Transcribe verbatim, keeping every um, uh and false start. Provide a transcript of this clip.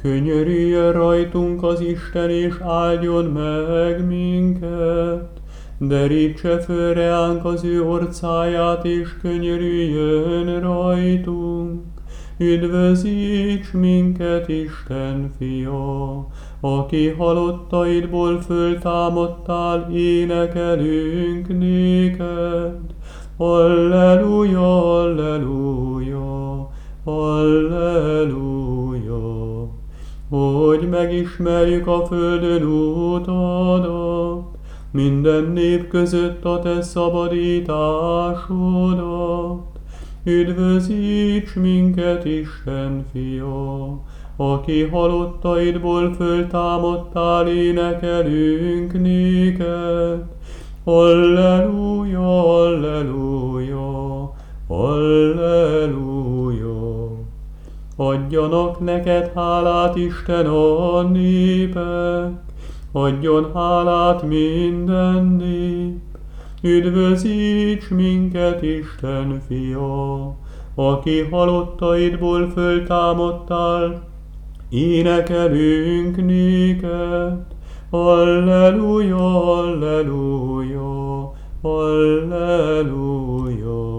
Könyörüljön rajtunk az Isten, és áldjon meg minket. Derítse föl reánk az ő orcáját, és könyörüljön rajtunk. Üdvözíts minket, Isten fia, aki halottaidból föltámadtál, énekelünk néked. Alleluja, alleluja, alleluja. Hogy megismerjük a földön útadat, minden nép között a te szabadításodat. Üdvözíts minket, Isten fia, aki halottaidból föltámadtál, énekelünk néked. Alleluja, alleluja, alleluja. Adjanak neked hálát, Isten, a népek, adjon hálát minden nép. Üdvözíts minket, Isten fia, aki halottaidból föltámadtál, énekelünk néked. Alleluja, alleluja, alleluja.